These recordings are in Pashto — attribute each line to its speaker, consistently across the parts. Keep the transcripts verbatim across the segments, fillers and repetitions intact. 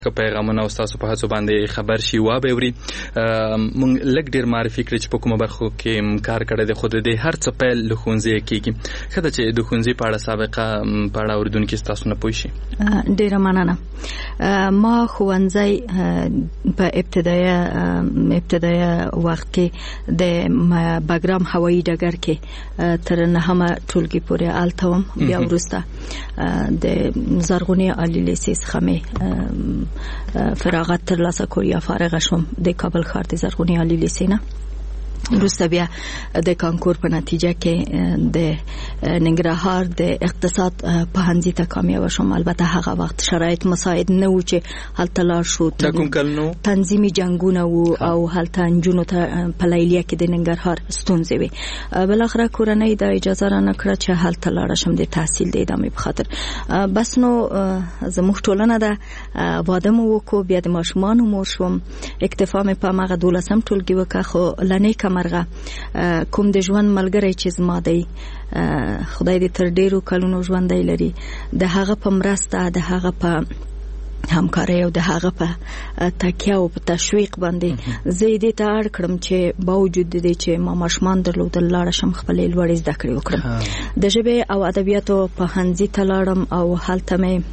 Speaker 1: که پیغامونه تاسو په هڅو باندې خبر شي وا به وري مونږ لګ ډیر معرفي کړی چې په کومه برخه کې کار کړی دی، خو د هر څه پیل له ښوونځي کېږي. ښه ده چې د ښوونځي په اړه سابقه په اړه اورېدونکي ستاسو نه پوه شي.
Speaker 2: ډیره مننه. ما ښوونځی په ابتدایه ابتدایه وخت کې د بګرام هوایي ډګر کې تر نهمه ټولګي پورې هلته وم. بیا وروسته د زرغونې عالي لیسې څخه مې فراغت ترلاسه کړ یا فارغ شوم د کابل ښار د زرغونې عالي لیسې نه. وروسته بیا د کانکور په نتیجه کې د ننګرهار د اقتصاد پوهنځي ته کامیاب شوم. البته هغه وخت شرایط مساعد نه و چې هلته لاړ شو.
Speaker 1: د کوم کال نو
Speaker 2: تنظیمي جنگونه وو او هلته نجونو ته په لیلیه کې د ننګرهار ستونزې وې. بالاخره کورنۍ د اجازه را نه کړه چې هلته لاړ شم د تحصیل د ادامې په خاطر. بس نو زموږ ټولنه ده واده مو وکړو، بیا د ماشومانو مور شوم. اکتفا مې په هغه دولسم ټولګي وکړه، خو لنې مرغه کوم د ژوند ملګری چې زما دی، خدای دې تر ډیرو کلونو ژوندی لري، د هغه په مرسته د هغه په همکاري او د هغه په تکیه او په تشویق باندې زه دې ته اړ کړم چې باوجود دې چې ما ماشومان درلودل لاړ شم خپلې لوړې زده کړې وکړم. د ژبې او ادبیاتو پوهنځي ته لاړم او هلته مې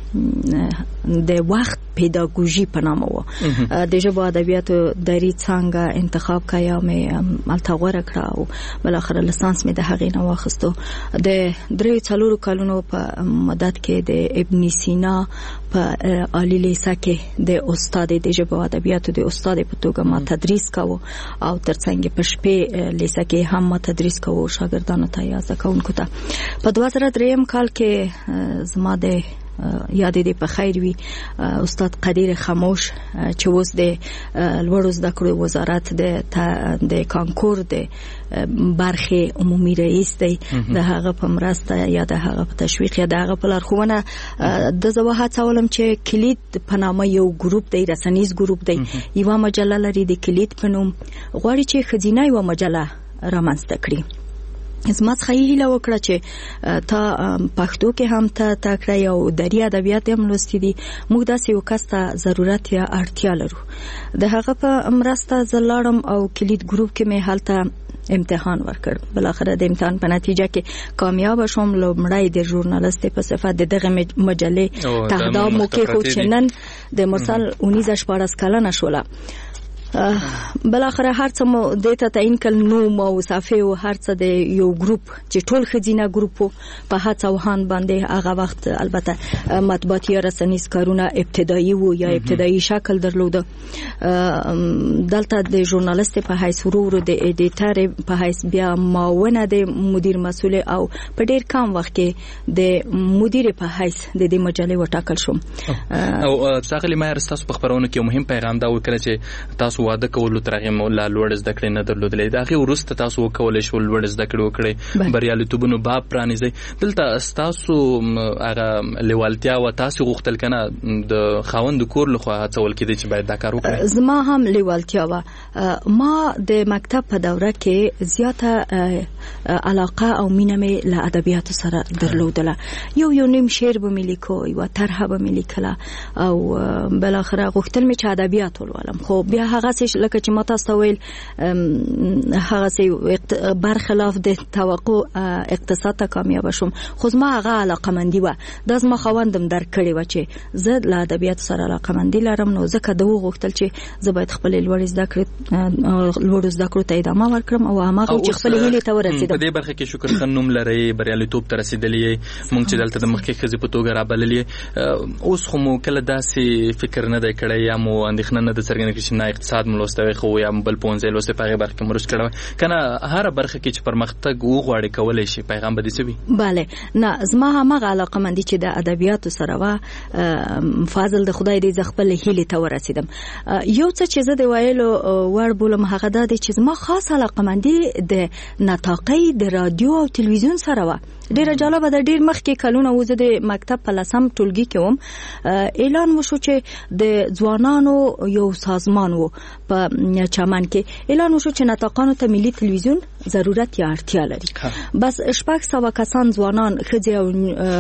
Speaker 2: د وخت پیداګوژي په نامه و د ژبې ادبیاتو دري څنګه انتخاب کایا مې هلته غوره کړه او بالاخره لیسانس مې د هغې نه واخیستو. د درې څلورو کلونو په مدت کې د ابن سینا په عالی لیسه کې د استاد د ژبې او ادبیاتو د استاد په توګه ما تدریس کاوه او ترڅنګ په شپې لیسه کې هم ما تدریس کاوه شاګردانو ته یا زده کوونکو ته. په دوه زره درېیم کال کې زما د یاد دې په خیر وي استاد قدیر خاموش چې اوس د لوړو زده کړو وزارت د د کانکور د برخه عمومي رئیس دی، د هغه په مرسته یا د هغه په تشویق یا د هغه په لارښوونه د زه هڅولم چې کلید په نامه یو ګروپ دی، رسنیز ګروپ دی، یوه مجله لري د کلید په نوم، غواړي چې ښځینه یوه مجله رامنځته کړي. زما څخه یې هیله وکړه چې تا پښتو کې هم ته تکړه او دري ادبیات هم لوستي دي، موږ داسې یو کس ته ضرورت یا اړتیا لرو. د هغه په مرسته زه لاړم او کلید ګروپ کې مې هلته امتحان ورکړ. بالاخره د امتحان په نتیجه کې کامیاب شوم. لومړی د ژورنالیست په صفت د دغه مجلې تهداب مو کېښود چې نن د مرسل اونیزه شپاړس کلنه شوله. بالاخره هر څه مو د ته تعین کړ، نوم او صفحه او هر څه د یو ګروپ چې ټول ښځینه ګروپ په هڅه او هان باندې هغه وخت البته مطبوعاتي رسنیز کارونه ابتدایي وو یا ابتدایي شکل درلوده. دلته د ژورنالیست په حیث ورو ورو د ایډیټر په حیث بیا معاونه د مدیر مسئول او په ډیر کم وخت کې د مدیر په حیث د دې مجلې وټاکل شوم.
Speaker 1: او څاغلی ما تاسو په خبرونه کې مهم پیغام دا وکړ چې تاسو واده کولو تر هغه مولا لوړ زده کړې نه درلودلې، دا هغه وروسته تاسو وکولای شو لوړ زده کړې وکړې، بریالیتوبونو باب پرانیزي. دلته تاسو هغه لیوالتیا او تاسو غوښتل کنه د خاوند کور لخوا هڅول کېدی چې باید دا کار وکړي؟
Speaker 2: زما هم لیوالتیا و. ما د مکتب په دوره کې زیاته علاقه او مینه مې له ادبیاتو سره درلودله. یو یو نیم شعر به مې لیکو، یو طرحه به مې لیکله او بالاخره غوښتل مې چې ادبیات ولولم. خو بیا هغه څه لکه چې ما تاسو ویل هغه څه برخلاف د توقع اقتصاد ته کامیاب شوم، خو زما هغه علاقمندي و. د زما خواندم در کړی و چې زه له ادبیات سره علاقمندي لرم، نو ځکه دوه غوښتل چې زه باید خپل لوړ زده کړې لوړ زده کړو ته ادامه ورکړم او هغه چې خپل هیلې ته ورسېدم.
Speaker 1: په دې برخه کې شکر خان نوم لري، بریالیتوب ته رسیدلې، مونږ چې دلته د مخکې ښځې په توګه رابللې. اوس خو مو کله داسې فکر نه دی کړی یا مو اندېښنه نه ده څرګنده کړې چې نه اقتصاد ملوستوي خو یا بل پونځه لوسته په برخه کې مرسته کړو کنه هر برخه کې چې پرمختګ وغواړي کولای شي پیغام به دي څه وي؟ بله
Speaker 2: نه، زما هم علاقه مندي چې د ادبیاتو سره و فاضل د خدای دې خپل هیلې ته ورسیدم. یو څه چې زه د وایلو ور بولم هغه د چې زما خاص علاقه مندي د نطاقي د رادیو او تلویزیون سره و. ډیره جالبه ده. ډیر مخکې کلونه وزه د مکتب په لسم ټولګي کې وم، اعلان وشو چې د ځوانانو یو سازمان وو په چمن کې، اعلان وشو چې نطاقانو ته ملي تلویزیون ضرورت یا اړتیا لري. بس شپږ سوه کسان ځوانان ښځې او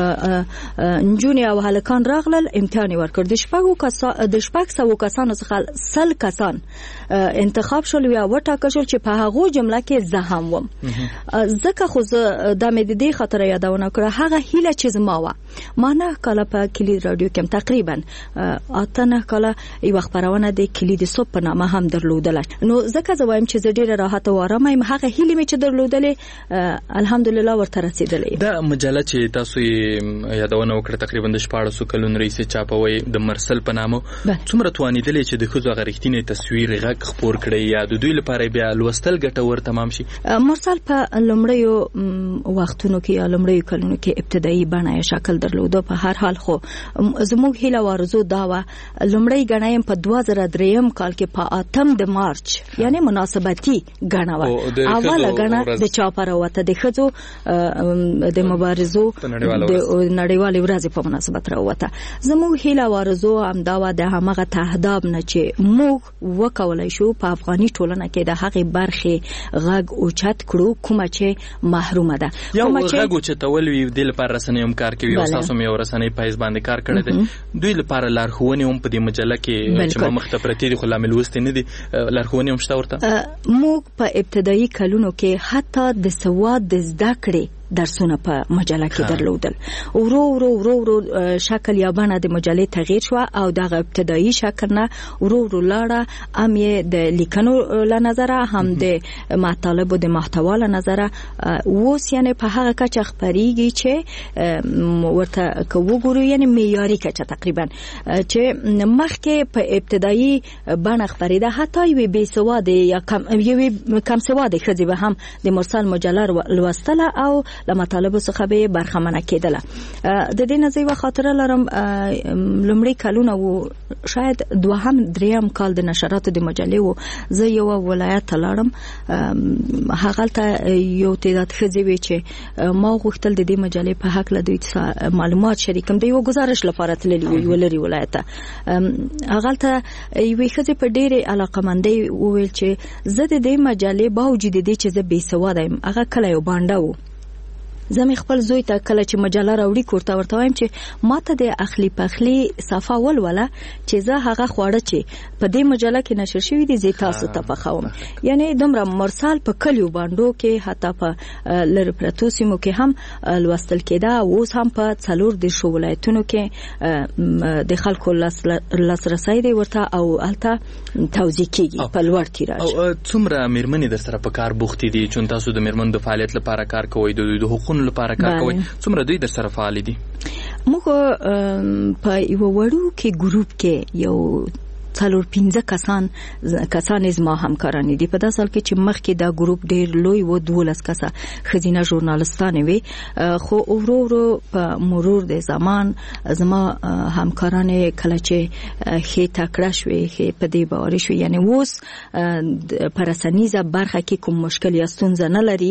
Speaker 2: نجونې او هلکان راغلل، امتحان ورکړ. د شپږو کسان د شپږ سوه کسانو څخه سل کسان انتخاب شول یا وټاکل شول چې په هغه جمله کې زه هم وم. ځکه خو زه د مې د دې خاطر یادونه کړه هغه هیله چې زما وه. ما نه کاله په کلید رادیو کې تقریبا اته نه کاله یو خبرونه د کلید صبح په نامه هم درلودله. نو ځکه زه وایم چې زه ډیره راحت او آرامه یم. هغه هیله مې چې درلودلې الحمدلله ورته رسیدلې.
Speaker 1: دا مجله چې تاسو یادونه وکړه تقریبا د شپاړسو کلونو رئیس چاپوي د مرسل په نامه څومره توانیدلې چې د ښځو هغه رښتینی تصویر غږ خپور کړي یا د دوی لپاره بیا لوستل ګټور تمام شي؟
Speaker 2: مرسل په لومړیو وختونو کې یا لومړیو کلونو کې ابتدایي بڼه شکل درلوده. په هر حال خو زموږ هیله او آرزو دا وه لومړی ګڼه په دوه زره دریم کال کې په اتم د مارچ یعنی مناسبتي ګڼه وه. اوله ګڼه د چاپ راوته د ښځو د مبارزو د نړیوالې ورځې په مناسبت راوته. زموږ هیله او آرزو همدا وه د همغه تهداب نه چې موږ وکولای شو په افغاني ټولنه کې د هغې برخې غږ اوچت کړو کومه چې محرومه ده.
Speaker 1: یو غږ اوچتول وي د لپاره رسنۍ هم کار کوي او تاسو مې ورسنۍ پایز باندې کار کړی دی. دوی لپاره لارښوونې هم په دې مجله کې چې ما مخ ته پرتې دي خو لا مې لوستې نه دي، لارښوونې هم شته ورته.
Speaker 2: موږ په ابتدایي کلونو کې حتی د سواد د زده کړې درسونه په مجله کې درلودل. ورو ورو ورو ورو شکل یا بڼه د مجلې تغییر شو او دغه ابتدایي شکل نه ورو ورو لاړه. هم یې د لیکنو له نظره هم د مطالبو د محتوا له نظره اوس یعنی په هغه کچه خپریږي چې ورته که وګورو یعنی معیاري کچه تقریبا چې مخکې په ابتدایي بڼه خپریده. حتی یوې بې سواده یا کم یوې کم سواده ښځې به هم د مرسل مجله لوستله او له مطالبو څخه به برخمنه کېدله. د دې نه زه یوه خاطره لرم لومړی کلونه و شاید دوهم دریم کال د نشراتو د مجلې و زه یوه ولایت ته لاړم. هغلته یو تعداد ښځې وې چې ما غوښتل د دې مجلې په هکله دوی معلومات شریکم. د یوه ګزارش لپاره تللي وو یوه لرې ولایت ته. هغلته یوې ښځې په ډېرې علاقمندۍ وویل چې زه د دې مجلې باوجود د دې چې زه بې سواده یم هغه کله یو بانډه و. زه مې خپل زوی ته کله چې مجله راوړي کور ته ورته وایم چې ما ته د اخلي پخلي صفحه ولوله چې زه هغه خواړه چې په دې مجله کې نشر شوي دي زه تاسو ته پخوم. یعنی دومره مرسل په کلیو باندو کې حتی په لرې پرتو سیمو کې هم لوستل کېده. اوس هم په څلور دېرشو ولایتونو کې د خلکو لاسرسی دی ورته او هلته توزیع کېږي په لوړ تیراژ.
Speaker 1: او څومره مېرمنې در سره په کار بوختې دي چون تاسو د مېرمنو د فعالیت لپاره کار کوئ د دوی د حقوقو لپاره کار کوي څومره دوی در سره فعال دي؟
Speaker 2: موږ په یو وړو کې ګروپ کې یو څلور پنځه کسان کسان زما همکاران دي. په داسې حال کې چې مخکې دا ګروپ ډېر لوی و دولس کسه ښځینه ژورنالستانې وې خو ورو ورو په مرور د زمان زما همکاران کله چې ښې تکړه شوې ښې په دې باوري شوې یعنی اوس په رسنیزه برخه کې کوم مشکل یا ستونزه نه لري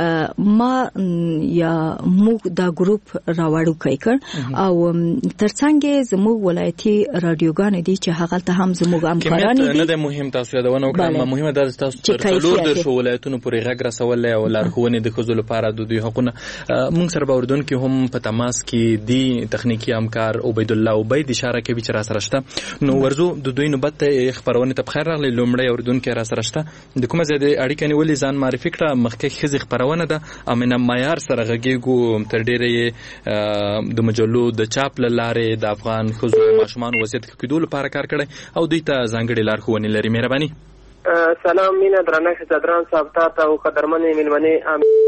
Speaker 2: ما یا موږ دا ګروپ راوړوکی کړ او ترڅنګ زموږ ولایتي رادیوګانې دي چې هغلته هم زموږ همکاران دي.
Speaker 1: نه ده مهم تاسو یادونه وکړه مهمه ده تاسو تر څلور د ولایتونو پورې غږ رسول او لارښوونې د ښځو لپاره د دوی حقوقونه. موږ سره به اردن کې هم په تماس کې دي تخنیکی همکار عبید الله عبید اشاره کوي چې را سره شته. نو ورزو د دوی نوبت ته خبرونه ته بخیر راغلی. لومړی اردن کې را سره شته د کومه زیاده اړیکه نیولې ځان معرفي کړه. مخکې ښځې خبرونه ده امینه معیار سره غږیږو تر ډېرې د مجلو د چاپ لارې د افغان ښځو ماشومان وضعیت کېدو لپاره کار کړی او دوی ته ځانګړي لارښوونې لري. مهرباني.
Speaker 3: سلام مینا درنه صدران صاحب ته او قدرمنې ملمنې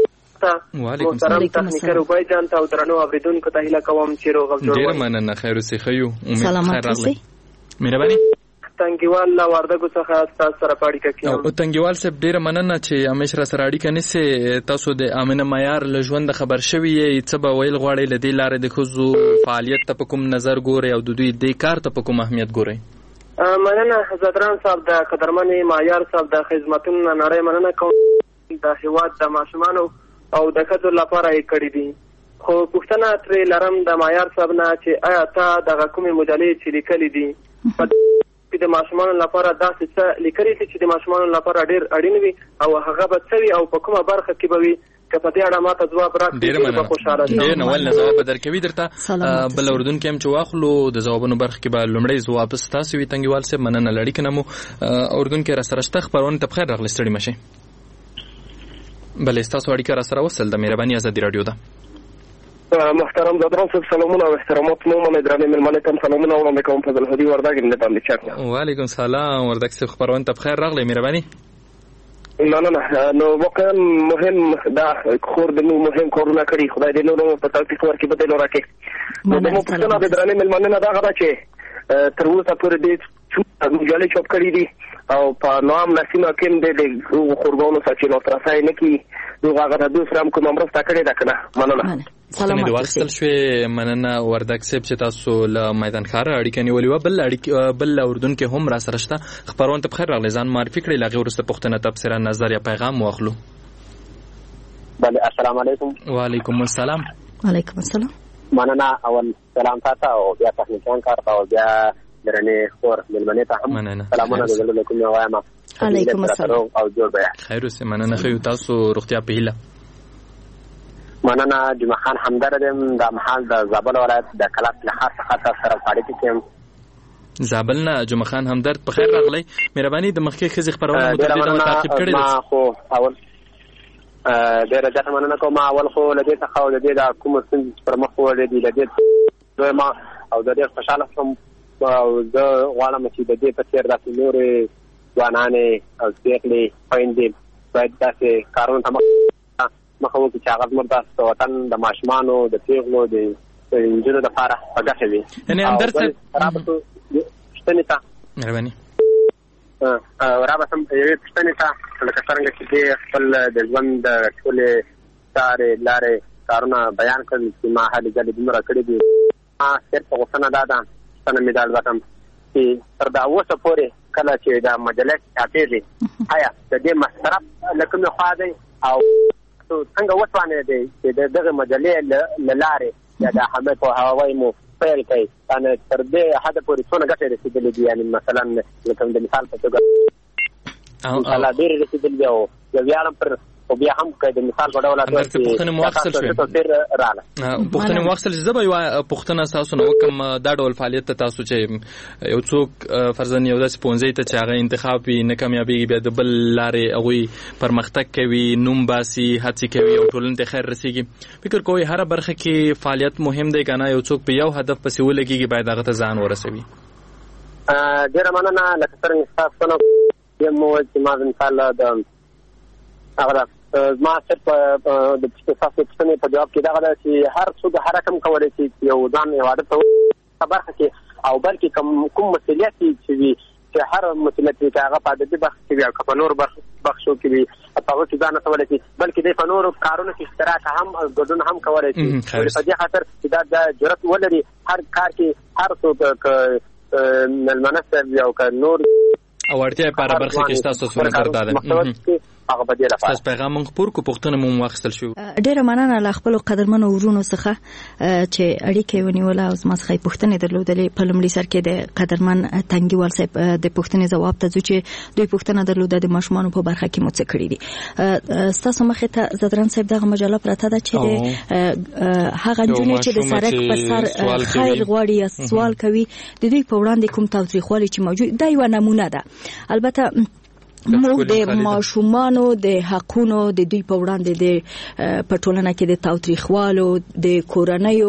Speaker 1: وعلیکم السلام
Speaker 3: تخنیکر وبای جان ته درنو اوریدونکو ته هیله کوم چې روغ جوړ
Speaker 1: ډیر مننه. خیر اوسې خیو
Speaker 2: امید خیر راغلی.
Speaker 1: مهرباني.
Speaker 3: تنګیوال لا وردګو څخه تاسو سره پاړیکه کیږم.
Speaker 1: او تنګیوال صاحب ډیر مننه چې همیشه را سره اړیکه نیسي. تاسو د امینه معیار له ژوند خبر شوی یې څه به ویل غواړئ له دې لارې د ښځو فعالیت ته په کوم نظر ګورئ او د دوی دې کار ته په کوم اهمیت ګورئ؟
Speaker 3: مننه حضرتان صاحب د قدرمنې معیار صاحب د خدمتونو نړۍ مننه کوم. د هیواد د ماشومانو او د ښځو لپاره یې کړي دي. خو پوښتنه ترې لرم د معیار صاحب نه چې آیا تا دغه کومې مجلې چې لیکلې دي په د ماشومان لپاره داسې څه لیکلي دي چې د ماشومان لپاره ډیر اړین وي او هغه به څه وي او په کومه برخه کې به وي که په دې اړه ماته ځواب راکړي ډیر خوشاله
Speaker 1: شم. ډیر نو ول ځواب درکوي درته بل اردن کې هم چې واخلو د ځوابونو برخه کې به لومړی ځواب ستاسو وي تنګیوال صاحب مننه لړۍ کنه مو اردن کې را سره شته خبرونه ته بخیر راغلی ستړي مشه بلې ستاسو اړیکه را سره وصل د مهرباني ازادي رادیو ده.
Speaker 4: محترم زادران صاحب سلامونه او احترامات مو مې درنې ملمنه تم سلامونه وړاندې کوم فضل هدي وردګ نه باندې چاک.
Speaker 1: وعلیکم سلام وردګ صاحب خبرونه ته بخیر راغلی مهرباني.
Speaker 4: نه نه نه نو واقعا مهم دا خور د نو مهم کارونه کړی خدای دې نو په توفیق ورکړي بدل راکړي. نو د مو په څنګه د درنې ملمنه نه دا غواړي چې تر اوسه پورې دې مجالې چوپ کړی دي او په نام نسینه کې د خورګونو سچینو ترسای نه کی دوه هغه د دوسرام کوم مرسته کړې ده کنه. مننه.
Speaker 1: سلام د واصل شوي مننه وردګ صاحب چې تاسو له میدان خار اړیکه نیولې و بل اړیکه بل اردن کې هم را سره شته خبرونه ته بخیر راغلی ځان معرفي کړئ لغه ورسته پښتنه تبصره نظر یا پیغام واخلو.
Speaker 5: بله السلام علیکم.
Speaker 1: وعلیکم السلام.
Speaker 2: وعلیکم السلام.
Speaker 5: مننه اول سلام تاسو او بیا تخنیکان کار او بیا درنه خور ملمنه ته هم سلامونه درلود کوم وایم.
Speaker 2: علیکم السلام
Speaker 5: او جوړ بیا
Speaker 1: خیر اوسه مننه خو تاسو روغتیا په هیله.
Speaker 5: مننه جمعه خان همدرد د محل د زابل ولایت د کلاس له خاصه خاطر سره فعالیت کوم.
Speaker 1: زابل نه جمعه خان همدرد په خیر راغلی مهرباني د مخکې خزي خبرونه متعدده تعقیب کړي
Speaker 5: ما خو اول ډیره ځکه مننه کوم اول خو لدې څخه او لدې د کوم څه پر مخ وړي دي لدې دوی ما او د دې خوشاله سم او د غواړم چې د دې په څیر د نورې ځوانانې او ځکلې پايندې باید تاسو کارونه تم مخه وکړي چې هغه زموږ د وطن د ماشومانو د پیغلو د انجونو د لپاره په ګټه وي.
Speaker 1: یعنې همدرد صاحب
Speaker 5: رابطو پوښتنې ته
Speaker 1: مهرباني
Speaker 5: رابطه یوې پوښتنې ته لکه څرنګه چې دې خپل د ژوند د ټولې چارې لارې کارونه بیان کړل چې ما هلې ځلې دومره کړي دي ما صرف غوښتنه دا ده څنګه مې دا البته چې تر دا اوسه پورې کله چې دا مجلس چاپېږي آیا د دې مصرف له کومې خوا دی او څنګه وسوانه دی چې دغه مجلې له لارې یا د حمد او هواوی مو پیل کوي ان تر دې حد پورې څونه ګټه رسیدلې دي یعنی مثلا لکه د مثال په توګه او الله دې رسیدلې او ویاړم پر او بیا هم کله د مثال په ډول
Speaker 1: راځي پښتنه مواصل شوی پښتنه مواصل زبې یو پښتنه تاسو نو کوم دا ډول فعالیت تاسو چې یو څوک فرضاً یو داسې پونځي ته چې هغه انتخاب نه کامیابی بیا د بل لارې هغه پرمختګ کوي نوم باسي هڅه کوي او ټولنه ته خیر رسیږي فکر کوی هر برخه کې فعالیت مهم دی کنه یو څوک په یو هدف پسې ولګي باید هغه ته ځان ورسوي.
Speaker 5: ا ډیر مننه لکه څنګه تاسو نو یم چې ما مثال د هغه ما صرف د تاسو پوښتنې په جواب کې دا غواړم چې هر څوک هر رقم کولای شي یو ځان یو عادت خبره کوي او بلکې کوم کوم مسؤلیت چې وي چې هر مسؤلیت چې هغه په دې بخښ کې او په نور بخښو کې وي هغه چې ځان کولای شي بلکې د فنور کارونو کې اشتراک هم ګډون هم کولای شي په دې خاطر چې دا جرأت ولري هر کار کې هر څوک ملمنه یو ک نور
Speaker 1: او ورته په برخه کې تاسو څه نظر داده
Speaker 5: هغه بدیل افعال
Speaker 1: تاسو پیغام خبر کو پښتنه مو واخستل شو.
Speaker 2: ډیره مننه له خپل قدرمنو ورونو څخه چې اړیکې ونیول او زما څخه پښتنه درلودلې په لمړي سر کې د قدرمن تنګیوال صاحب د پښتنې جواب ته چې دوی پښتنه درلوده د ماشومان په برخه کې مو څه کړی دي تاسو مخه ته زدران صاحب دغه مجله پراته ده چې هغه جنونه چې د سرک په سر خیر غواړي یا سوال کوي د دوی په وړاندې کوم تاریخوالي چې موجود دی یو نمونه ده. البته موږ د ماشومانو د حقونو د دوی په وړاندې د پټولنه کې د تاوتریخوالو د کورنیو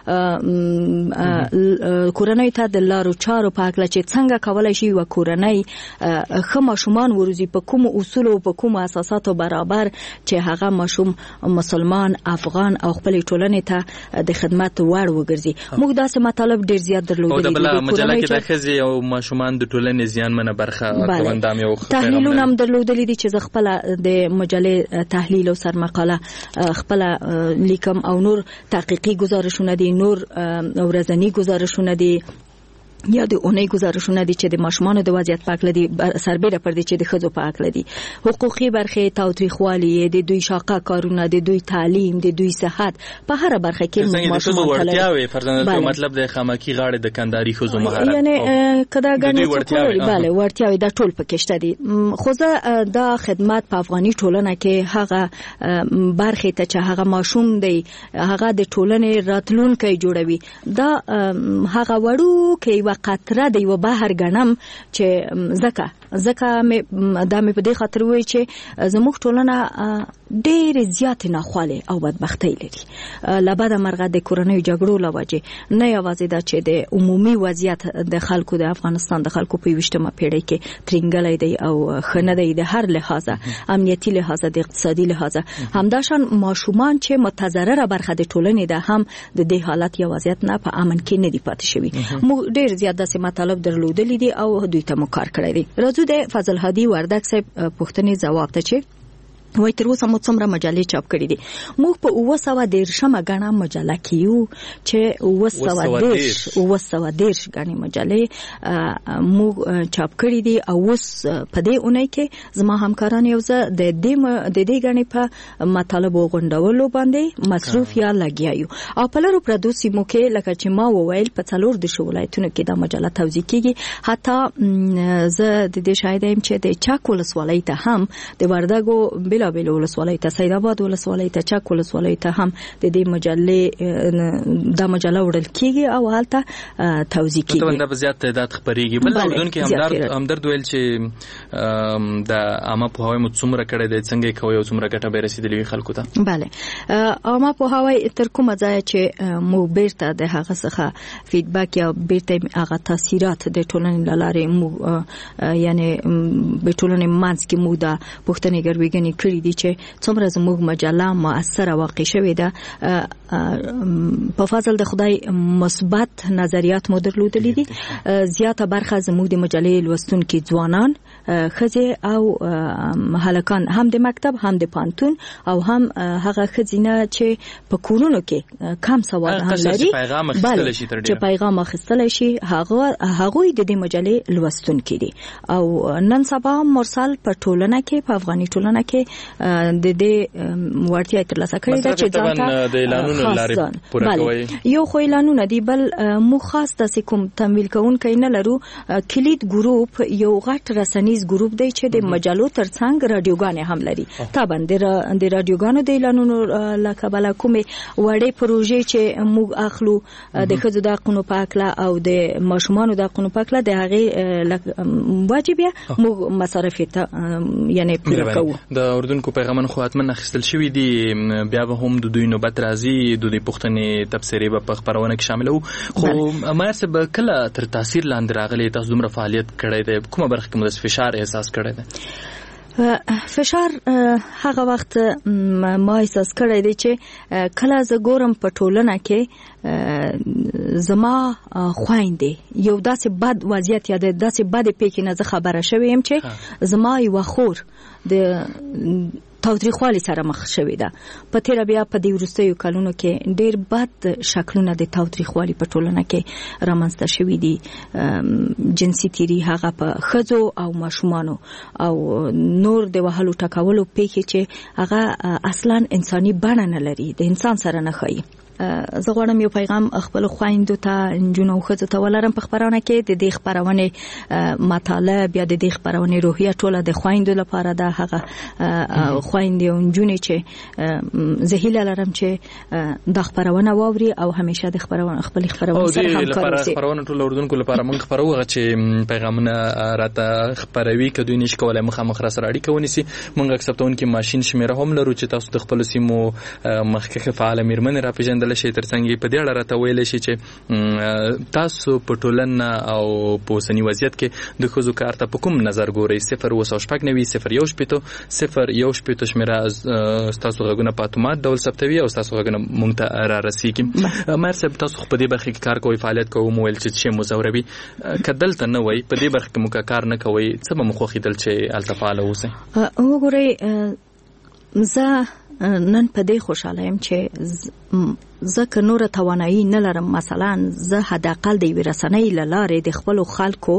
Speaker 2: کورنۍ ته د لارو چارو په اړه چې څنګه کولای شي و کورنۍ خه ماشومان ورزي په کوم اصول او په کوم اساساتو برابر چې هغه ماشوم مسلمان افغان او خپل ټولنې ته د خدمت وړ وګرځي. موږ داسې مطالب ډیر زیات درلودل
Speaker 1: او د بل مجله کې د خزي او ماشومان د ټولنې زیان منه برخه کوندام یو
Speaker 2: تحلیل هم درلودلې دي چې خپل د مجلې تحلیل او سرمقاله خپل لیکم او نور تحقیقي گزارشونه دي نور ورځنی گزارشونه دي یا د اونۍ گزارشونه دي چې د ماشومانو د وضعیت په اړه دي سربېره پر دي چې د ښځو په اړه دي حقوقي برخه تاوتریخوالي د دوی شاقه کارونه د دوی تعلیم د دوی صحت په هر برخه کې
Speaker 1: ماشومان ورتیاوي فرزند مطلب د خامکی غاړه د کنداري ښځو مهارت
Speaker 2: یعنی کدا غني بله ورتیاوي د ټول پکې شته دي خو زه دا خدمات په افغاني ټولنه کې هغه برخه ته چې هغه ماشوم دی هغه د ټولنې راتلونکي جوړوي دا هغه وړو کې قطره دی و بهر غنم چې زکه زکه مې دا مې په دې خاطر وایي چې زموږ ټولنه ډېر زیات ناخواله او بدبختی لري لبد مرغه د کورونی جګړو لوجه نه یوازې دا چې د عمومي وضعیت د خلکو د افغانستان د خلکو په وشتمه پیړۍ کې ترنګلې دی او خنه دی د هر لحاظه امنیتي لحاظه د اقتصادي لحاظه همداشان ماشومان چې متضرره برخه د ټولنې ده هم د دې حالت یا وضعیت نه په امن کې نه دی پاتې شوی مو ډېر زیات داسې مطالب درلودلې دي او دوی ته مو کار کړی دی راځو د فضل هادي وردک صاحب پوښتنې جواب ته چې وای تر اوسه مو څومره مجلې چاپ کړې دي موږ په اوه سوه دېرشمه غاڼه مجله کې یو چې اوه سوه دېرش اوه سوه دېرش غاڼې مجلې موږ چاپ کړې دي او اوس په دې اونۍ کې زما همکاران یو ځای د دې د دې غاڼې په مطالبو غونډولو باندې مصروف یا لګیا یو او په لارو پردو سیمو کې لکه چې ما وویل په څلور د ولایتونو کې دا مجله توزیع کیږي حتی زه د دې شاهد یم چې د چاک ولسوالۍ ته هم د وردګو بل بیل ولسوالۍ ته سید آباد ولسوالۍ ته چک ولسوالۍ ته هم د دې مجلې د مجله وړل کیږي او حالته توزیع کیږي
Speaker 1: دا په زیات تعداد خبريږي بل اردن کې همدرد همدرد ویل چې د عامه په هوای متصمره کړي د څنګه کوي او څومره ګټه به رسیدلې خلکو ته
Speaker 2: bale عامه په هوای تر کومه ځای چې مو بیرته د هغه څخه فیډبیک یا بیرته هغه تاثیرات د ټولنې لاره مو یعنی به ټولنې مانس کې مو د پښتني ګرویګنی کړی دي چې څومره زموږ مجله مؤثره واقع شوې ده په فضل د خدای مثبت نظریات مو درلودلې دي زیاته برخه زموږ د مجلې لوستونکو ځوانان ښځې او هلکان هم د مکتب هم د پانتون او هم هغه ښځینه چې په کورونو کې کم سواد هم لري چې پیغام اخیستل شي هغه هغه د دې مجلې لوستونکو دي او نن سبا مرسل په ټولنه کې په افغاني ټولنه کې د دې ورتیا تر لاسه کړی دا چې ځان
Speaker 1: د اعلانونو لارې پوره کوي
Speaker 2: یو خو اعلانونه دی بل مو خاص د کوم تمویل کوونکی نه لرو کلید ګروپ یو غټ رسنیز ګروپ دی چې د مجلو ترڅنګ رادیوګانې هم لري طبعا د رادیوګانو د اعلانونو لکه بل کومه وړې پروژې چې موږ اخلو د خځو د حقوقو په اړه او د ماشومانو د حقوقو په اړه د هغه واجبیا موږ مصارف ته یعنی پوره کوو
Speaker 1: د اردن کو پیغامونه خو اتمن اخیستل شوی دي بیا به هم د دوی نوبت راځي د دې پښتنې تبصرې په خبرونه کې شامل وو خو مارسه به کله تر تاثیر لاندې راغلي تاسو دومره فعالیت کړی دی کومه برخه کې مو فشار احساس کړی دی
Speaker 2: فشار هغه وخت ما احساس کړی دی چې کله زه ګورم په ټولنه کې زما خويندې یو داسې بد وضعیت یا داسې بد پیښې نه خبره شوې يم چې زما یو خور د تاوتریخوالي سره مخ شوې ده په تیر بیا په دې وروستیو کلونو کې ډېر بد شکلونه د تاوتریخوالي په ټولنه کې رامنځته شوي دي جنسي تیری هغه په ښځو او ماشومانو او نور د وهلو ټکولو پیښې چې هغه اصلا انساني بڼه نه لري د انسان سره نه ښایي زه غواړم یو پیغام خپل خويندو ته جنونو خځو ته ولرم په خبرونه کې د دې خبرونه مطالب یا د دې خبرونه روحیه ټوله د خويندو لپاره ده هغه خويندې او جنونې چې زهیله لرم چې د خبرونه واوري او همیشه د خبرونه خپل خبرونه سره همکاري
Speaker 1: وکړي خبرونه ټول اردوونکو لپاره موږ خبروغه چې پیغامونه راته خبروي کدوې نش کولای مخامخ را سره اړیکه ونیسي موږ اکسپټون کې ماشين شمیره هم لرو چې تاسو د خپل سیمو مخکخه فعال میرمن را پیژندل شي ترڅنګ په دې اړه راته ویل شي چې تاسو په ټولنه او په سنی وضعیت کې د خزو کار ته په کوم نظر ګورئ صفر وسو شپږ نوي صفر یو شپېتو صفر یو شپېتو شمیره تاسو غوونه په اتومات ډول ثبتوي او تاسو غوونه مونږ ته را رسیږي مرسب تاسو په دې برخه کې کار کوي فعالیت کوي مویل چې شی مزوروي کدلته نه وای په دې برخه کې مو کار نه کوي څه به مخ خیدل چې التفاله اوسه
Speaker 2: وګورئ زه نن په دې خوشاله یم چې ځکه نور توانایي نه لرم، مثلا زه حداقل د یوې رسنۍ له لارې د خپلو خلکو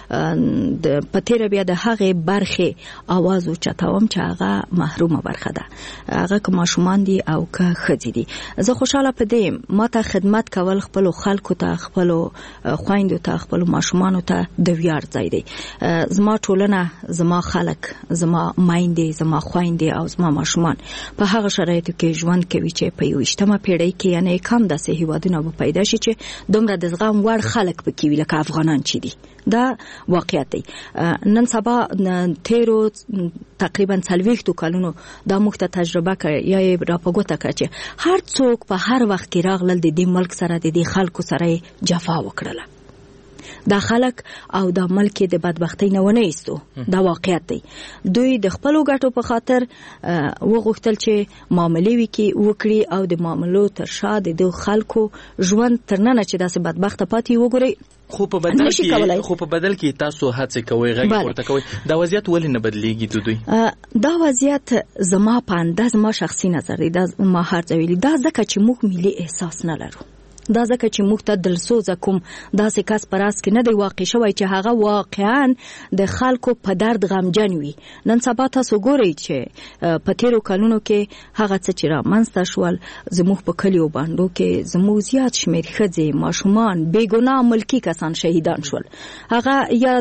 Speaker 2: د په تېره بیا د هغې برخې اواز اوچتوم چې هغه محرومه برخه ده، هغه که ماشومان دي او که ښځې دي. زه خوشحاله په دې یم ما ته خدمت کول خپلو خلکو ته، خپلو خویندو ته، خپلو ماشومانو ته د ویاړ ځای دی. زما ټولنه، زما خلک، زما میندې، زما خویندې او زما ماشومان په هغه شرایطو کې ژوند کوي چې په یویشتمه پیړۍ کې یعنی کم داسې هیوادونه به پیدا شي چې دومره د زغم وړ خلک پکې وي لکه افغانان چې دي. دا واقعیت دی. نن سبا تیرو تقریبا څلوېښتو کلونو دا موږ ته تجربه کړې یا یې را په ګوته کړه چې هر څوک په هر وخت کې راغلل د دې ملک سره، د دې خلکو سره یې جفا وکړله. دا خلک او دا ملک د بدبختی نه ونه ایستو. دا واقعیت دی. دوی د خپلو ګټو په خاطر وغوښتل چې معاملې وکړي او د معاملو تر شا د دوی خلکو ژوند تر ننه چې داسې بدبخته پاتې وګورئ.
Speaker 1: خو په بدل کې خو په بدل کې تاسو هڅه کوئ، غږ ورته کوئ. دا وضعیت ولې نه بدلیږي د دوی؟
Speaker 2: دا وضعیت زما په انداز، ما شخصي نظر دی، دا ما هر ځای ویلي، دا ځکه چې موږ ملي احساس نه لرو. دا ځکه چې موږ ته دلسوزه کوم داسې کس په راس کې نه دی واقع شوی چې هغه واقعا د خلکو په درد غمجن وي. نن سبا تاسو ګورئ چې په تیرو کلونو کې هغه څه چې رامنځته شول زموږ په کلیو بانډو کې زموږ زیات شمېر ښځې، ماشومان، بېګناه ملکي کسان شهیدان شول. هغه یا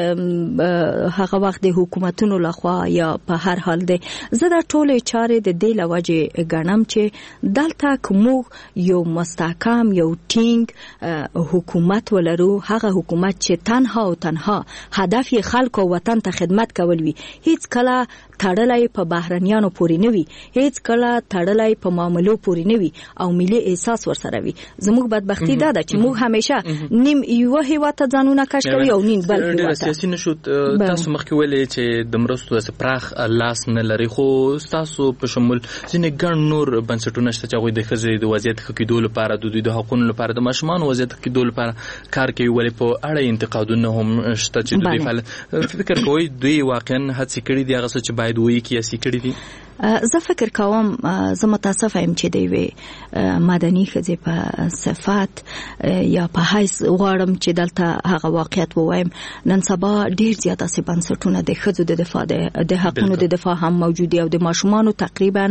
Speaker 2: د هغه وخت د حکومتونو لخوا یا په هر حال دی. زه دا ټولې چارې د دې له وجې ګڼم چې دلته که موږ یو مستحکم یو ټینګ حکومت ولرو، هغه حکومت چې تنها او تنها هدف یې خلکو او وطن ته خدمت کول وي، هیڅ کله تړلی په بهرنیانو پورې نه وي، هیڅ کله تړلی په معاملو پورې نه وي او ملي احساس ورسره وي. زموږ بدبختي دا ده چې موږ همیشه نیم یوه هیواد ته ځانونه کش کوي او نیم بل هیواد ته.
Speaker 1: سیاسي نشو تاسو مخکې ویلې چې د مرستو داسې پراخ لاس نه لري، خو ستاسو په شمول ځینې ګڼ نور بنسټونه شته چې هغوی د ښځې د وضعیت ښه کېدو لپاره، د دوی د حقونو لپاره، د ماشومانو وضعیت ښه کېدو لپاره کار کوي، ولې په اړه انتقادونه هم شته چې د دوی فعالیت فکر کوئ دوی واقعا هڅې کړي دي هغه څه چې باید وایي کې هڅې کړي دي؟
Speaker 2: زه فکر کوم، زه متاسفه یم چې د یوې مدني ښځې په صفت یا په حیث غواړم چې دلته هغه واقعیت ووایم. نن سبا ډېر زیات داسې بنسټونه د ښځو د دفاع د حقونو د دفاع هم موجود دي او د ماشومانو تقریبا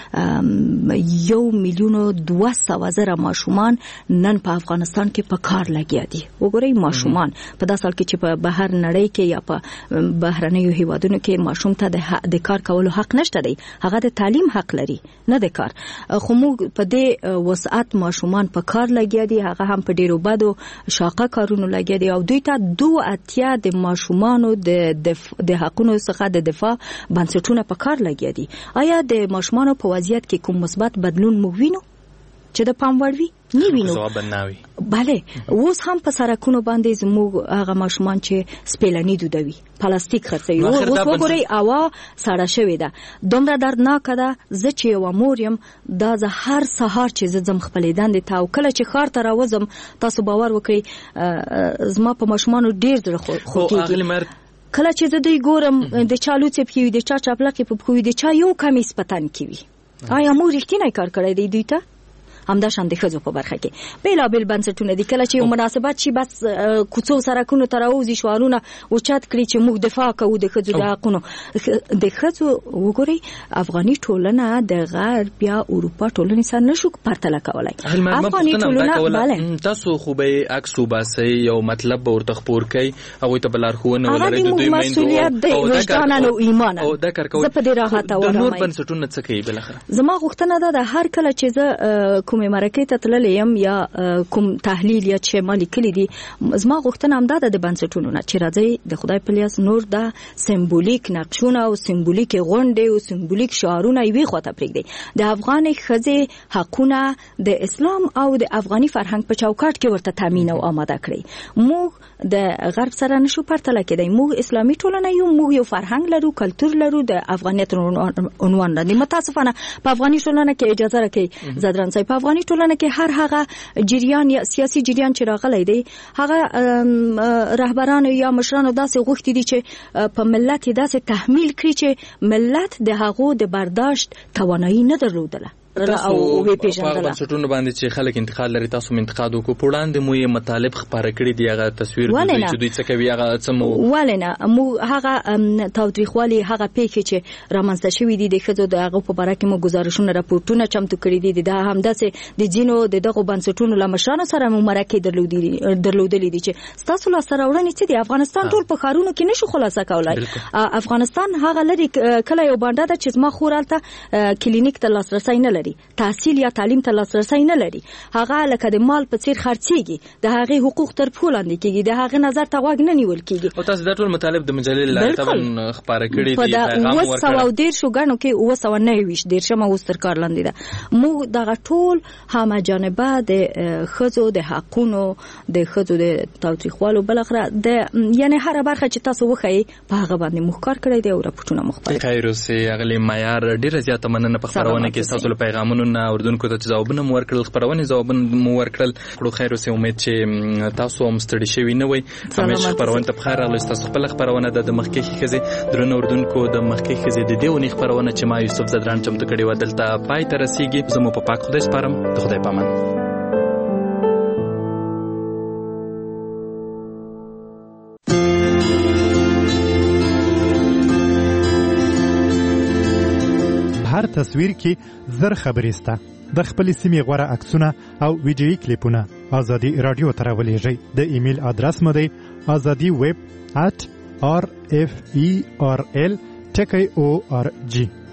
Speaker 2: یو میلیون و دوه سوه زره ماشومان نن په افغانستان کې په کار لګیا دي. وګورئ ماشومان په داسې حال کې چې په بهر نړۍ کې یا په بهرنیو هیوادونو کې ماشوم ته د کار کولو حق نشته دی، هغه د تعلیم حق لري نه د کار. خو موږ په دې وسعت ماشومان په کار لګیا دي، هغه هم په ډیرو بدو شاقه کارونو لګیا دي او دوی ته دوه اتیا د ماشومانو د د حقونو څخه د دفاع بنسټونه په کار لګیا دي. آیا د ماشومانو په وضعیت کې کوم مثبت بدلون موږ وینو چې د پام وړ وي؟ نه وینو.
Speaker 1: جواب نه وي.
Speaker 2: بله اوس هم په سرکونو باندې زموږ هغه ماشومان چې سپیلنی دودوي، پلاستیک خرڅوي. اوس وګورئ هوا سړه شوې ده، دومره دردناکه ده. زه چې یوه مور یم، دا زه هر سهار چې زه ځم خپلې دندې ته او کله چې ښار ته راوځم، تاسو باور وکړئ زما په ماشومانو ډېر زړه خوږېږي. کله چې زه دوی ګورم د چا لوڅې پښې وي، د چا چپلقې په پښو وي، د چا یو کمیس په تن کې وي. آیا موږ رښتینی کار کړی دی دوی ته؟ همداشان د ښځو په برخه کې بېلابېل بنسټونه دي. کله چې یو مناسبت شي بس کوڅو سرکونو ته راوځي، شعارونه اوچت کړي چې موږ دفاع کوو د ښځو د حقونو. د ښځو وګورئ افغاني ټولنه د غرب یا اروپا ټولنې سره نشو پرتله کولی. افغاني ټولنه
Speaker 1: تاسو خو به عکس وباسئ، یو مطلب به ورته خپور کړئ، هغوی ته به لارښوونه ولرئ، د دوی
Speaker 2: مسؤلیت دی وجداناً او ایماناً.
Speaker 1: دا کار کوئ.
Speaker 2: زه په دې راحته وایم.
Speaker 1: د نور بنسټونه څه کوي بالاخره؟
Speaker 2: زما غوښتنه دا ده هر کله چې زه کومې مرکې ته تللی یم یا کوم تحلیل یا چې ما لیکلی دي، زما غوښتنه همدا ده د بنسټونو نه چې راځئ د خدای په لیاس نور دا سمبولیک نقشونه او سمبولیک غونډې او سمبولیک شعارونه یوې خواته پرېږدئ. د افغاني ښځې حقونه د اسلام او د افغاني فرهنګ په چوکاټ کې ورته تامین او آماده کړئ. موږ د غرب سره نشو پرتله کېدای. موږ اسلامي ټولنه یو، موږ یو فرهنګ لرو، کلتور لرو، د افغانیت عنوان لري. متاسفانه په افغاني ټولنه کې اجازه راکړئ زدران صاحب، په افغاني ټولنه کې هر هغه جریان یا سیاسي جریان چې راغلی دی، هغه رهبران یا مشران داسې غوښتي دي چې په ملت داسې تحمیل کړي چې ملت د هغو د برداشت توانایي نه درلودله. او وی پیژندل
Speaker 1: بنسټونو باندې چې خلک انتقاد لري تاسو هم انتقاد وکړو په وړاندې مو یې مطالب خبره کړی دی هغه تصویر دوی چې دوی څه کوي هغه څه مو
Speaker 2: ولنه مو هغه تاوتریخوالي هغه پیښې چې رامنځته شوې دي د ښځو د هغه په باره کې مو گزارشونه راپورټونه چمتو کړي دي دا همداسې د جینو د دغه بنسټونو له مشرانو سره مو مرکې درلودې درلودلې دي چې تاسو لا سره وړاندې چې د افغانستان ټول په خارونو کې نشو خلاصه کولای افغانستان هغه لري کله یو باندې د چې ما خورالته کلینیک ته لاسرسي نه لري تحصیل یا تعلیم ته لاسرسي نه لري هغه لکه د مال په څیر خرڅيږي د هغه حقوق تر پښو لاندې کیږي د هغه نظر ته غوږ نه نیول کیږي
Speaker 1: او تاسو د ټول مطالب د مجلې لاره تبن خبره کړې دي پیغام ورکړ
Speaker 2: په دا ډیر شو غنو کې و سو نه ویش ډیر شمه وستر کار لاندې ده مو دغه ټول هم جانبه د خزو د حقونو د خزو د تاوتریخوالو بل اخره د یعنی هر برخه چې تاسو وخی په هغه باندې مخکار کړی دی او راپورټونه مخبر
Speaker 1: خیر اوسه اغلی معیار ډیر زیاته مننه په خبرونه کې تاسو له پیغامونو نه اوردونکو ته ځوابونه مو ورکړل خبرونه ځوابونه مو ورکړل کړو خیر اوسه امید چې تاسو هم ستړي شوي نه وي همیشه خبرونه ته بخیر راغلی تاسو خپل خبرونه د مخکې خزه درنو اوردونکو د مخکې خزه د دیونی خبرونه چې ما یوسف زدران چمتو کړي و دلته پای ته رسیږي زمو په پاک خدای سپارم د خدای پامان
Speaker 6: هر تصویر کې زر خبرې سته د خپل سیمې غوړه عکسونه او ویډیوي کلیپونه ازادي رادیو ته راولېږئ د ایمیل ادرس مو دی azadi web at r f e r l t k o r g